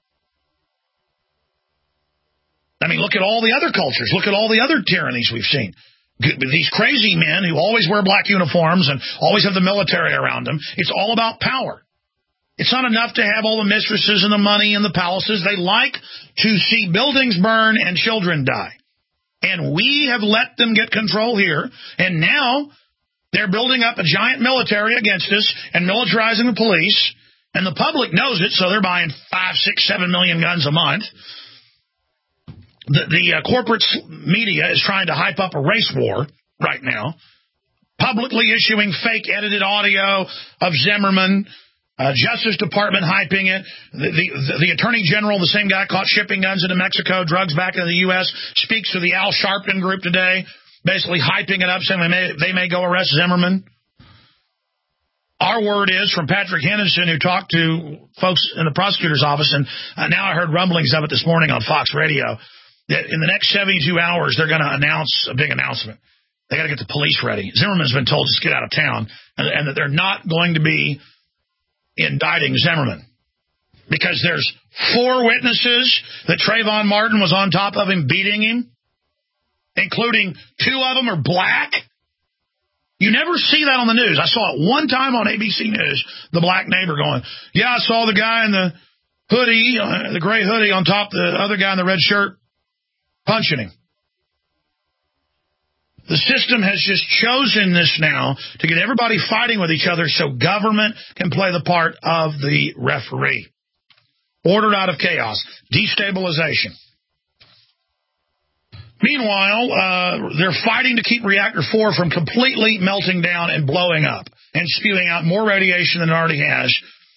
[SPEAKER 2] I mean, look at all the other cultures. Look at all the other tyrannies we've seen. These crazy men who always wear black uniforms and always have the military around them. It's all about power. It's not enough to have all the mistresses and the money and the palaces. They like to see buildings burn and children die. And we have let them get control here. And now they're building up a giant military against us and militarizing the police. And the public knows it, so they're buying five, six, seven million guns a month. The, the uh, corporate media is trying to hype up a race war right now, publicly issuing fake edited audio of Zimmerman, uh, Justice Department hyping it, the, the, the Attorney General, the same guy caught shipping guns into Mexico, drugs back into the U S, speaks to the Al Sharpton group today, basically hyping it up, saying they may, they may go arrest Zimmerman. Our word is from Patrick Henderson, who talked to folks in the prosecutor's office, and uh, now I heard rumblings of it this morning on Fox Radio, that in the next seventy-two hours, they're going to announce a big announcement. They got to get the police ready. Zimmerman's been told to get out of town, and, and that they're not going to be indicting Zimmerman because there's four witnesses that Trayvon Martin was on top of him, beating him, including two of them are black. You never see that on the news. I saw it one time on A B C News, the black neighbor going, yeah, I saw the guy in the hoodie, uh, the gray hoodie on top, the other guy in the red shirt, punching him. The system has just chosen this now to get everybody fighting with each other so government can play the part of the referee. Order out of chaos. Destabilization. Meanwhile, uh, they're fighting to keep Reactor four from completely melting down and blowing up and spewing out more radiation than it already has.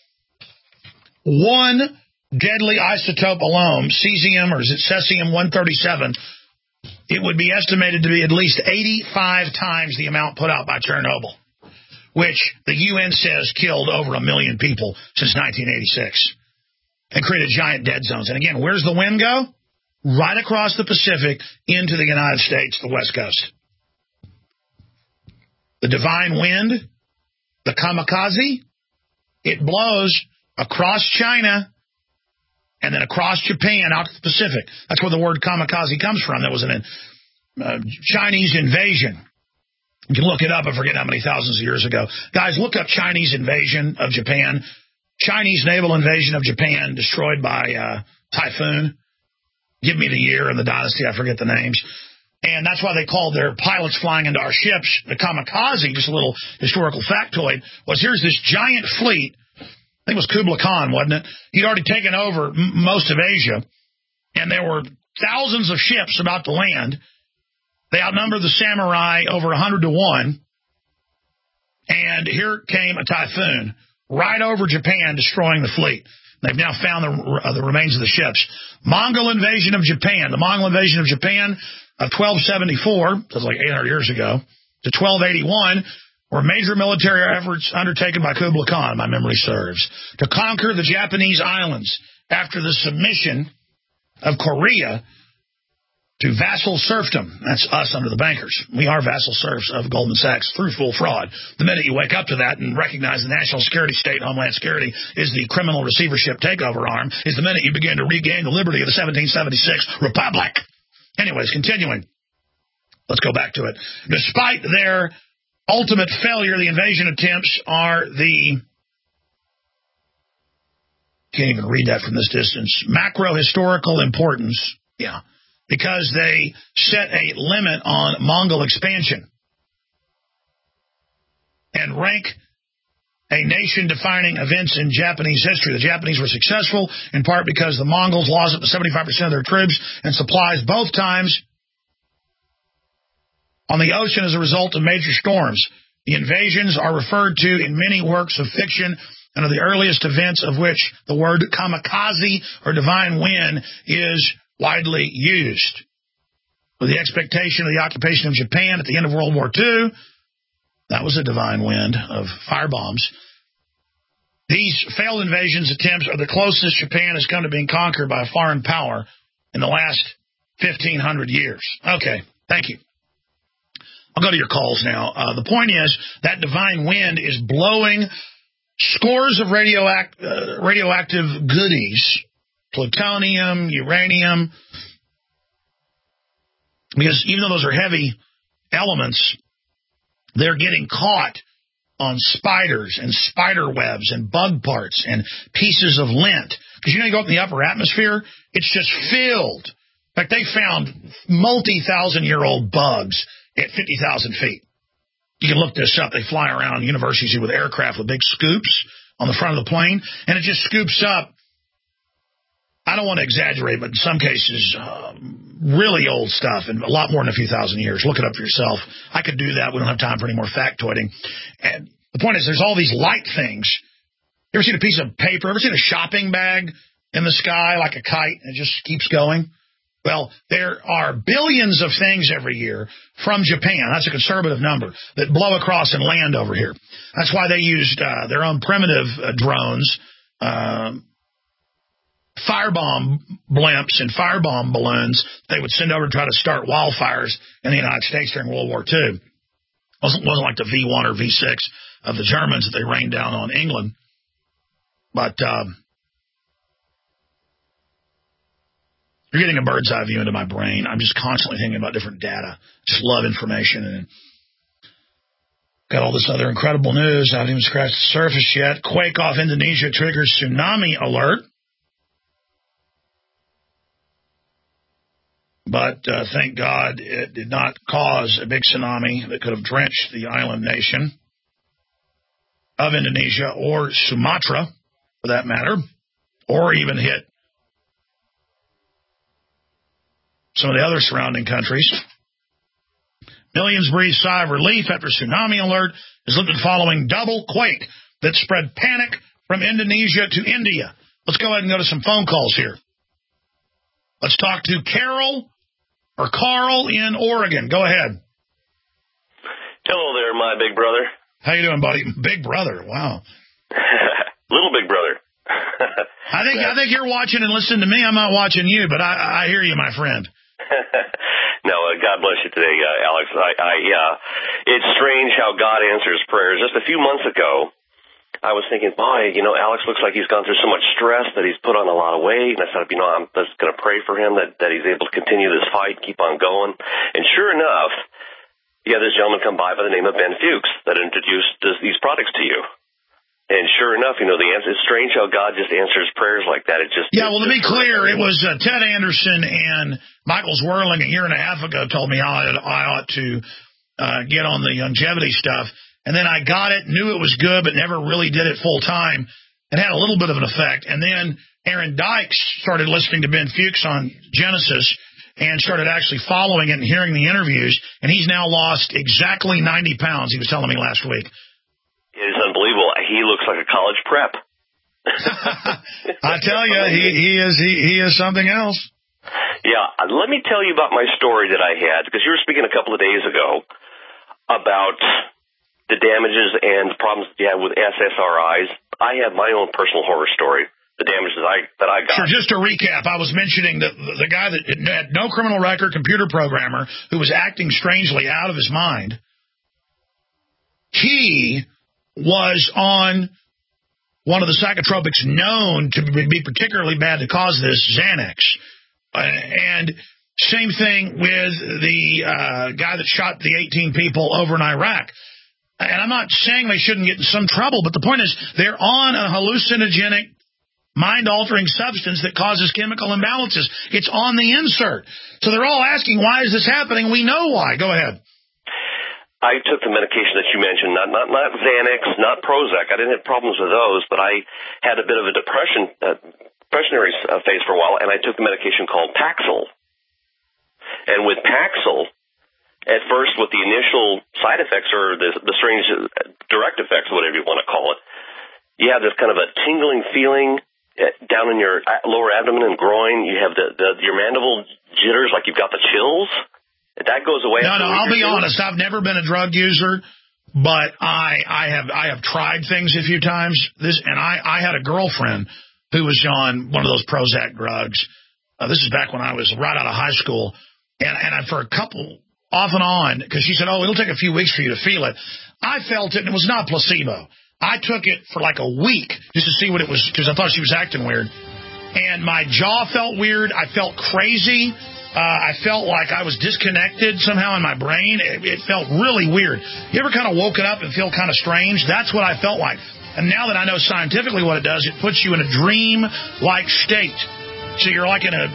[SPEAKER 2] One deadly isotope alone, cesium, or is it cesium one thirty-seven, it would be estimated to be at least eighty-five times the amount put out by Chernobyl, which the U N says killed over a million people since nineteen eighty-six and created giant dead zones. And again, where's the wind go? Right across the Pacific into the United States, the West Coast. The divine wind, the kamikaze, it blows across China and then across Japan out to the Pacific. That's where the word kamikaze comes from. That was a uh, Chinese invasion. You can look it up. I forget how many thousands of years ago. Guys, look up Chinese invasion of Japan. Chinese naval invasion of Japan destroyed by uh, typhoon. Give me the year and the dynasty. I forget the names. And that's why they called their pilots flying into our ships the kamikaze. Just a little historical factoid was here's this giant fleet. I think it was Kublai Khan, wasn't it? He'd already taken over m- most of Asia, and there were thousands of ships about to land. They outnumbered the samurai over one hundred to one, and here came a typhoon right over Japan, destroying the fleet. They've now found the, uh, the remains of the ships. Mongol invasion of Japan. The Mongol invasion of Japan of twelve seventy-four, that's like eight hundred years ago, to twelve eighty-one, were major military efforts undertaken by Kublai Khan, my memory serves, to conquer the Japanese islands after the submission of Korea to vassal serfdom. That's us under the bankers. We are vassal serfs of Goldman Sachs through full fraud. The minute you wake up to that and recognize the national security state, Homeland Security, is the criminal receivership takeover arm, is the minute you begin to regain the liberty of the seventeen seventy-six Republic. Anyways, continuing. Let's go back to it. Despite their ultimate failure, the invasion attempts are the Can't even read that from this distance. Macro-historical importance. Yeah. Because they set a limit on Mongol expansion and rank a nation-defining events in Japanese history. The Japanese were successful in part because the Mongols lost up to seventy-five percent of their troops and supplies both times on the ocean as a result of major storms. The invasions are referred to in many works of fiction and are the earliest events of which the word kamikaze or divine wind is widely used. With the expectation of the occupation of Japan at the end of World War Two, that was a divine wind of firebombs. These failed invasions attempts are the closest Japan has come to being conquered by a foreign power in the last fifteen hundred years. Okay, thank you. I'll go to your calls now. Uh, the point is that divine wind is blowing scores of radioact, uh, radioactive goodies, plutonium, uranium, because even though those are heavy elements, they're getting caught on spiders and spider webs and bug parts and pieces of lint. Because, you know, you go up in the upper atmosphere, it's just filled. In fact, they found multi-thousand-year-old bugs at fifty thousand feet. You can look this up. They fly around universities with aircraft with big scoops on the front of the plane, and it just scoops up. I don't want to exaggerate, but in some cases, um, really old stuff and a lot more than a few thousand years. Look it up for yourself. I could do that. We don't have time for any more factoiding. And the point is, there's all these light things. You ever seen a piece of paper? Ever seen a shopping bag in the sky like a kite and it just keeps going? Well, there are billions of things every year from Japan, that's a conservative number, that blow across and land over here. That's why they used uh, their own primitive uh, drones, uh, firebomb blimps and firebomb balloons they would send over to try to start wildfires in the United States during World War Two. It wasn't, wasn't like the V one or V six of the Germans that they rained down on England. But um, you're getting a bird's eye view into my brain. I'm just constantly thinking about different data. Just love information. And got all this other incredible news. I haven't even scratched the surface yet. Quake off Indonesia triggers tsunami alert. But uh, thank God it did not cause a big tsunami that could have drenched the island nation of Indonesia or Sumatra, for that matter, or even hit some of the other surrounding countries. Millions breathe sigh of relief after tsunami alert is lifted following double quake that spread panic from Indonesia to India. Let's go ahead and go to some phone calls here. Let's talk to Carol or Carl in Oregon. Go ahead.
[SPEAKER 11] Hello there, my big brother.
[SPEAKER 2] How you doing, buddy? Big brother. Wow.
[SPEAKER 11] Little big brother.
[SPEAKER 2] I think I think you're watching and listening to me. I'm not watching you, but I, I hear you, my friend.
[SPEAKER 11] No, uh, God bless you today, uh, Alex. I, I, uh, it's strange how God answers prayers. Just a few months ago, I was thinking, boy, you know, Alex looks like he's gone through so much stress that he's put on a lot of weight. And I said, you know, I'm just going to pray for him that, that he's able to continue this fight, keep on going. And sure enough, you had this gentleman come by by the name of Ben Fuchs that introduced this, these products to you. And sure enough, you know, the answer, it's strange how God just answers prayers like that. It just
[SPEAKER 2] Yeah, well, to be clear,
[SPEAKER 11] terrific.
[SPEAKER 2] it was uh, Ted Anderson and Michael Zwerling a year and a half ago told me I, I ought to uh, get on the longevity stuff. And then I got it, knew it was good, but never really did it full time. It had a little bit of an effect. And then Aaron Dykes started listening to Ben Fuchs on Genesis and started actually following it and hearing the interviews. And he's now lost exactly ninety pounds, he was telling me last week.
[SPEAKER 11] It is unbelievable. He looks like a college prep.
[SPEAKER 2] I tell you, he, he is he, he is something else.
[SPEAKER 11] Yeah, let me tell you about my story that I had, because you were speaking a couple of days ago about the damages and the problems that you have with S S R Is. I have my own personal horror story, the damages I, that I got.
[SPEAKER 2] Sure, just to recap, I was mentioning that the guy that had no criminal record, computer programmer, who was acting strangely out of his mind, he was on one of the psychotropics known to be particularly bad to cause this, Xanax. Uh, and same thing with the uh, guy that shot the eighteen people over in Iraq. And I'm not saying they shouldn't get in some trouble, but the point is they're on a hallucinogenic mind-altering substance that causes chemical imbalances. It's on the insert. So they're all asking, why is this happening? We know why. Go ahead.
[SPEAKER 11] I took the medication that you mentioned, not not not Xanax, not Prozac. I didn't have problems with those, but I had a bit of a depression, uh, depressionary uh, phase for a while, and I took the medication called Paxil. And with Paxil, at first with the initial side effects or the, the strange direct effects, whatever you want to call it, you have this kind of a tingling feeling down in your lower abdomen and groin. You have the, the your mandible jitters, like you've got the chills. That goes away.
[SPEAKER 2] No, no, I'll be honest. I've never been a drug user, but I I have I have tried things a few times. This and I, I had a girlfriend who was on one of those Prozac drugs. Uh, this is back when I was right out of high school. And, and I, for a couple, off and on, because she said, oh, it'll take a few weeks for you to feel it. I felt it, and it was not placebo. I took it for like a week just to see what it was, because I thought she was acting weird. And my jaw felt weird. I felt crazy. Uh, I felt like I was disconnected somehow in my brain. It, it felt really weird. You ever kind of woken up and feel kind of strange? That's what I felt like. And now that I know scientifically what it does, it puts you in a dream-like state. So you're like in a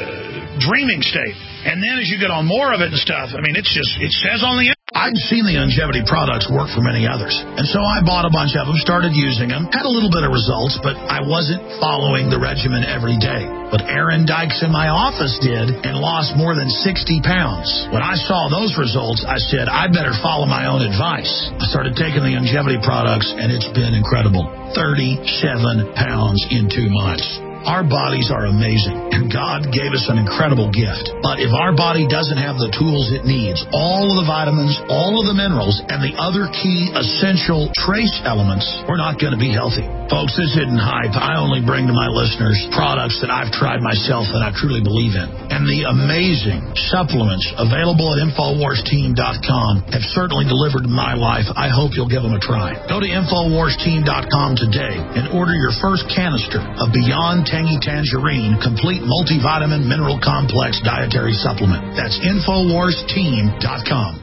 [SPEAKER 2] uh, dreaming state. And then as you get on more of it and stuff, I mean, it's just, it says on the... I'd seen the longevity products work for many others. And so I bought a bunch of them, started using them, had a little bit of results, but I wasn't following the regimen every day. But Aaron Dykes in my office did and lost more than sixty pounds. When I saw those results, I said, I better follow my own advice. I started taking the longevity products, and it's been incredible. thirty-seven pounds in two months. Our bodies are amazing, and God gave us an incredible gift. But if our body doesn't have the tools it needs, all of the vitamins, all of the minerals, and the other key essential trace elements, we're not going to be healthy. Folks, this isn't hype. I only bring to my listeners products that I've tried myself that I truly believe in. And the amazing supplements available at Infowars Team dot com have certainly delivered in my life. I hope you'll give them a try. Go to Infowars Team dot com today and order your first canister of Beyond Tangy Tangerine Complete Multivitamin Mineral Complex Dietary Supplement. That's Infowars Team dot com.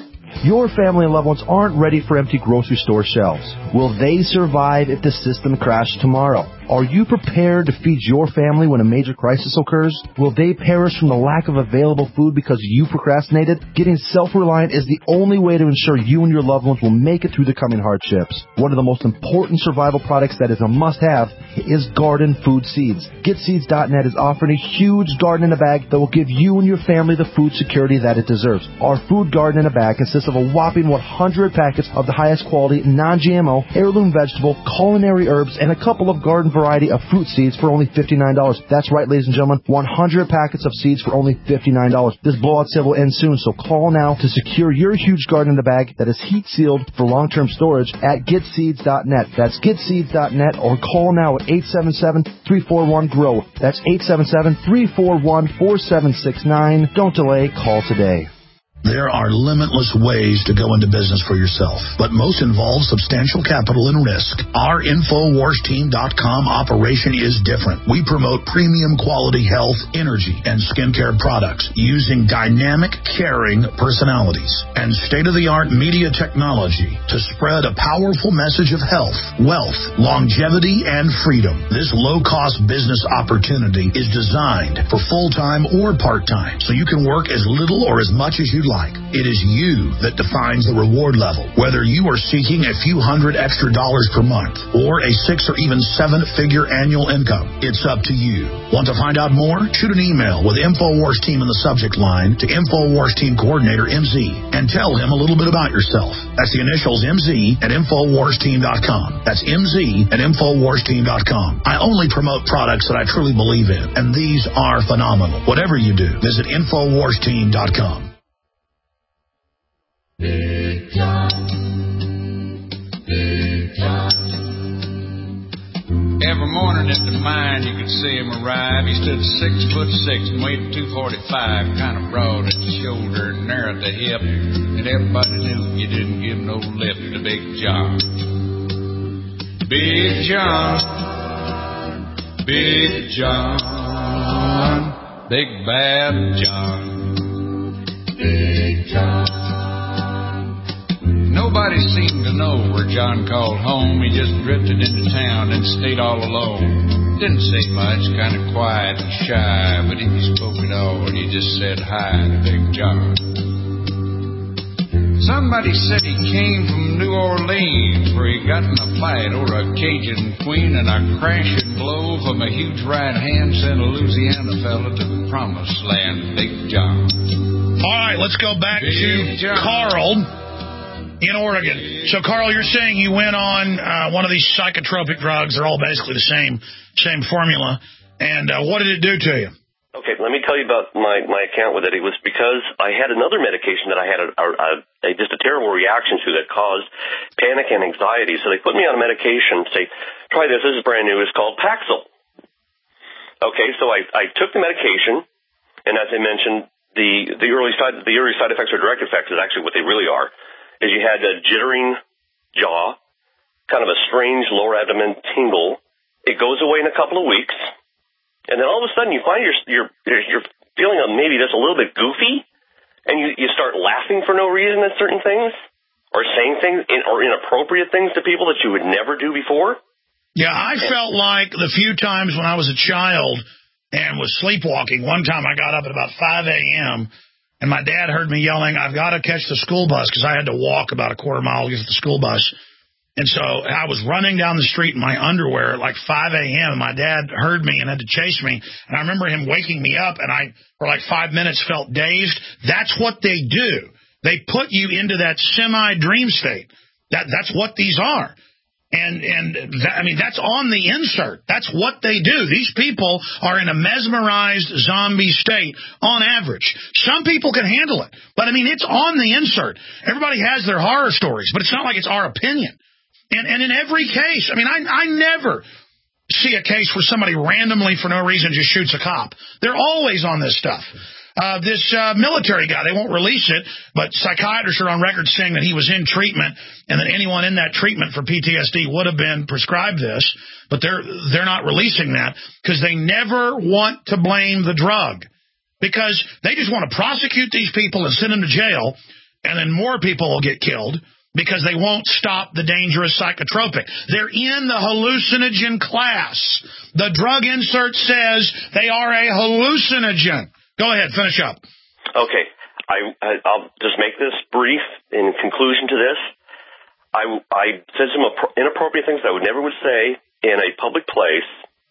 [SPEAKER 12] Your family and loved ones aren't ready for empty grocery store shelves. Will they survive if the system crashes tomorrow? Are you prepared to feed your family when a major crisis occurs? Will they perish from the lack of available food because you procrastinated? Getting self-reliant is the only way to ensure you and your loved ones will make it through the coming hardships. One of the most important survival products that is a must-have is garden food seeds. Get Seeds dot net is offering a huge garden in a bag that will give you and your family the food security that it deserves. Our food garden in a bag consists of a whopping one hundred packets of the highest quality, non-G M O, heirloom vegetable, culinary herbs, and a couple of garden variety of fruit seeds for only fifty-nine dollars. That's right, ladies and gentlemen, one hundred packets of seeds for only fifty-nine dollars. This blowout sale will end soon, so call now to secure your huge garden in a bag that is heat-sealed for long-term storage at Get Seeds dot net. That's Get Seeds dot net, or call now at eight seven seven, three four one, G R O W. That's eight seven seven, three four one, four seven six nine. Don't delay, call today.
[SPEAKER 2] There are limitless ways to go into business for yourself, but most involve substantial capital and risk. Our Infowars Team dot com operation is different. We promote premium quality health, energy, and skincare products using dynamic, caring personalities and state-of-the-art media technology to spread a powerful message of health, wealth, longevity, and freedom. This low-cost business opportunity is designed for full-time or part-time, so you can work as little or as much as you'd like. It is you that defines the reward level, whether you are seeking a few hundred extra dollars per month or a six or even seven figure annual income. It's up to you. Want to find out more? Shoot an email with Infowars Team in the subject line to Infowars Team Coordinator M Z and tell him a little bit about yourself. That's the initials M Z at Infowars Team dot com. That's M Z at Infowars Team dot com. I only promote products that I truly believe in, and these are phenomenal. Whatever you do, visit Infowars Team dot com.
[SPEAKER 13] Big John, Big John. Every morning at the mine you could see him arrive. He stood six foot six and weighed two forty-five, kind of broad at the shoulder and narrow at the hip, and everybody knew you didn't give no lip to Big John. Big John, Big John, Big Bad John, Big John. Nobody seemed to know where John called home. He just drifted into town and stayed all alone. Didn't say much, kind of quiet and shy, but if he spoke at all, he just said hi to Big John. Somebody said he came from New Orleans, where he got in a fight over a Cajun queen, and a crashing blow from a huge right hand sent a Louisiana fella to the promised land, Big John.
[SPEAKER 2] All right, let's go back Big to John. Carl in Oregon. So, Carl, you're saying you went on uh, one of these psychotropic drugs. They're all basically the same same formula. And uh, what did it do to you?
[SPEAKER 11] Okay, let me tell you about my, my account with it. It was because I had another medication that I had a, a, a just a terrible reaction to that caused panic and anxiety. So they put me on a medication, say, try this, this is brand new, it's called Paxil. Okay, so I, I took the medication, and as I mentioned, the, the early side the early side effects or direct effects is actually what they really are, is you had a jittering jaw, kind of a strange lower abdomen tingle. It goes away in a couple of weeks. And then all of a sudden you find you're, you're, you're feeling maybe just a little bit goofy, and you, you start laughing for no reason at certain things, or saying things, in, or inappropriate things to people that you would never do before.
[SPEAKER 2] Yeah, I and, felt like the few times when I was a child and was sleepwalking, one time I got up at about five a.m., and my dad heard me yelling, I've got to catch the school bus, because I had to walk about a quarter mile to get to the school bus. And so I was running down the street in my underwear at like five a.m. and my dad heard me and had to chase me. And I remember him waking me up, and I, for like five minutes, felt dazed. That's what they do. They put you into that semi-dream state. That That's what these are. And, and that, I mean, that's on the insert. That's what they do. These people are in a mesmerized zombie state on average. Some people can handle it. But, I mean, it's on the insert. Everybody has their horror stories, but it's not like it's our opinion. And, and in every case, I mean, I, I never see a case where somebody randomly, for no reason, just shoots a cop. They're always on this stuff. Uh, this uh, military guy, they won't release it, but psychiatrists are on record saying that he was in treatment and that anyone in that treatment for P T S D would have been prescribed this, but they're they're not releasing that because they never want to blame the drug, because they just want to prosecute these people and send them to jail, and then more people will get killed, because they won't stop the dangerous psychotropic. They're in the hallucinogen class. The drug insert says they are a hallucinogen. Go ahead, finish up.
[SPEAKER 11] Okay, I, I, I'll just make this brief in conclusion to this. I, I said some inappropriate things I would never would say in a public place.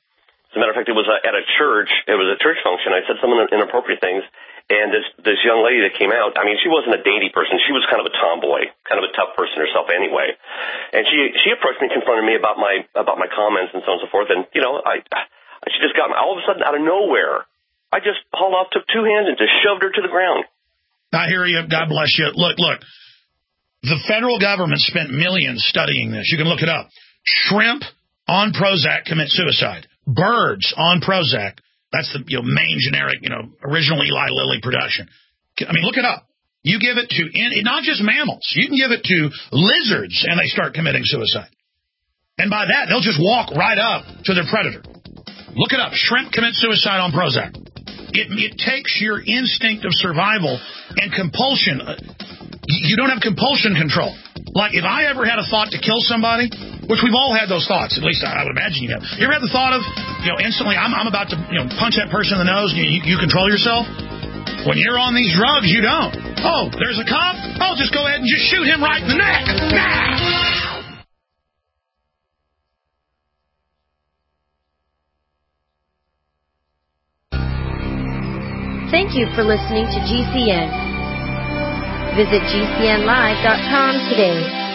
[SPEAKER 11] As a matter of fact, it was at a church. It was a church function. I said some inappropriate things. And this this young lady that came out, I mean, she wasn't a dainty person. She was kind of a tomboy, kind of a tough person herself anyway. And she she approached me, confronted me about my about my comments and so on and so forth. And, you know, I she just got me all of a sudden out of nowhere. I just hauled off, took two hands and just shoved her to the ground.
[SPEAKER 2] I hear you. God bless you. Look, look. The federal government spent millions studying this. You can look it up. Shrimp on Prozac commit suicide. Birds on Prozac. That's the you know, main generic, you know, original Eli Lilly production. I mean, look it up. You give it to, not just mammals, you can give it to lizards and they start committing suicide. And by that, they'll just walk right up to their predator. Look it up. Shrimp commit suicide on Prozac. It, it takes your instinct of survival and compulsion. You don't have compulsion control. Like, if I ever had a thought to kill somebody, which we've all had those thoughts, at least I would imagine you have. You ever had the thought of, you know, instantly, I'm, I'm about to, you know, punch that person in the nose, and you, you control yourself? When you're on these drugs, you don't. Oh, there's a cop? Oh, just go ahead and just shoot him right in the neck. Nah!
[SPEAKER 14] Thank you for listening to G C N. Visit G C N live dot com today.